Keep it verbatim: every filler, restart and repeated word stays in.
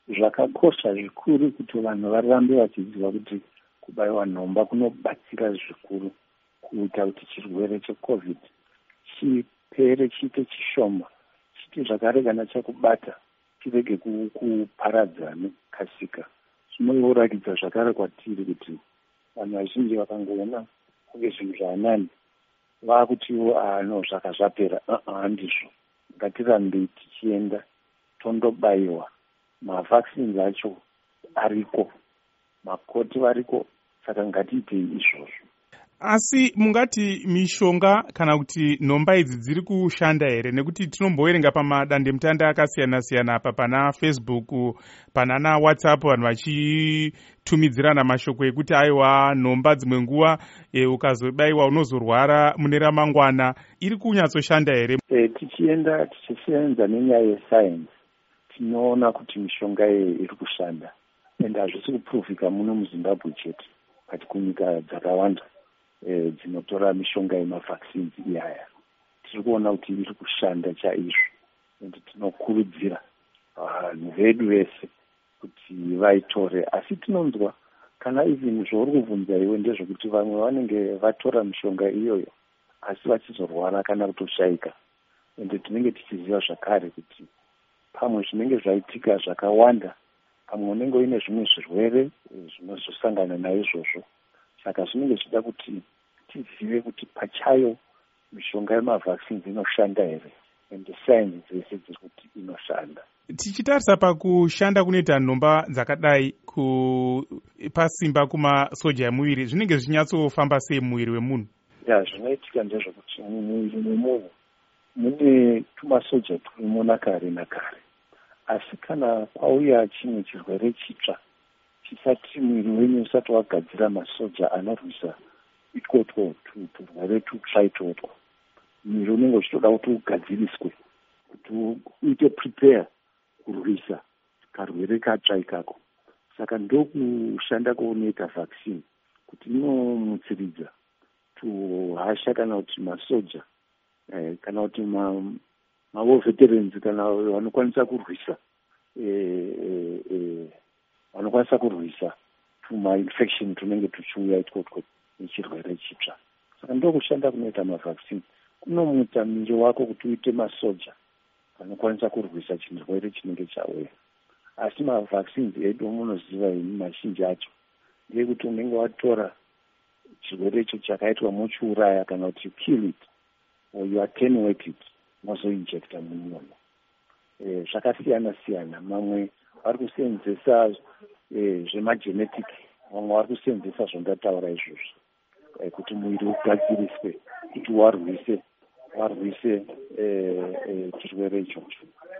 zvakakosha zvikuru kuti vanhu varambe vachiziva kuti kubaiwa nhomba kunobatsira zvikuru kuita kuti chirwere checovid chipere chiite chishoma, chiti zvakare kana chakubata chirege kuparadzana kasika. Zvinoratidza zvakare kwatiri kuti vanhu vazhinji vakangoona kunge zvinhu zvaanani vakutiwo ano zvaka zvapera. Handizvo, ngatirambei tichienda tondobayiwa. Mavhaccines acho ariko, makoti variko, saka ngatiitei izvozvo. Asi mungati mishonga kana kuti nhomba idzi dziri kushanda here? Nekuti tinomboverenga pamadandemutande akasiyana-siyana apa pana Facebook, pana na WhatsApp, vanhu vachitumidzirana mashoko ekuti aiwa nhomba dzimwe nguva e, ukazobayiwa unozorwara mune ramangwana. Iri kunyatsoshanda here? E, tichienda tichisenza nenyaya yesayensi tinoona kuti mishonga iyi iri kushanda, ende hazvisi kupuruvhika muno muZimbabwe chete, kati kunyika dzakawanda E, dzinotora mishonga yemavhaccines iyaya tiri kuona kuti iri kushanda chaizvo, ende tinokurudzira vanhu vedu vese kuti vaitore. Asi tinonzwa kana even zvauri kubvunza iwe ndezvekuti vamwe vanenge vatora mishonga iyoyo asi vachizorwara kana kutoshayika, ende tinenge tichiziva zvakare kuti pamwe zvinenge zvaitika zvakawanda, pamwe unenge uine zvimwe zvirwere zvinozosangana naizvozvo. Saka zvinenge zvichida kuti tizive kuti pachayo mishonga yemavhaccines inoshanda here, ende sayensi dzese dziri kuti inoshanda. Tichitarisa pakushanda kunoita nhomba dzakadai kupasimba kumasoja emuviri, zvinenge zvinyatsofamba sei muviri wemunhu? Ya, zvinoitika ndezvekuti mumuviri memunhu mune tumasoja turimo nakare nakare, asi kana kwauya chimwe chirwere chitsva chisati mwiri wenyu usati wagadzira masoja anorwisa itwotwo turwere tutsva itwotwo, mwiri unenge uchitoda kuti ugadziriswe kuti uite prepare kurwisa karwere katsva ikako. Saka ndokushanda kwounoita vaccine, kuti inomutsiridza tuhasha kana kuti masoja eh, kana kuti ma, mavo veterans kana vanokwanisa kurwisa eh, eh, eh, vanokwanisa kurwisa tuma-infection tunenge tuchiuya itwotwo nechirwere chitsva. Saka ndokushanda kunoita mavhaccine, kunomuta mwiri wako kuti uite masoja vanokwanisa kurwisa chirwere chinenge chauya. Asi mavhaccines edu munoziva imi mazhinji acho ndeyekuti unenge watora chirwere icho chakaitwa mochiuraya kana kuti you kill it or you attenuate it, mozoinjecta munyama. E, zvakasiyana siyana, mamwe vari kusenzesa e, zvemagenetic, mamwe vari kusenzesa zvondataura izvozvo e, kuti mwiri ugadziriswe kuti warwise warwise e, e, chirwere ichocho.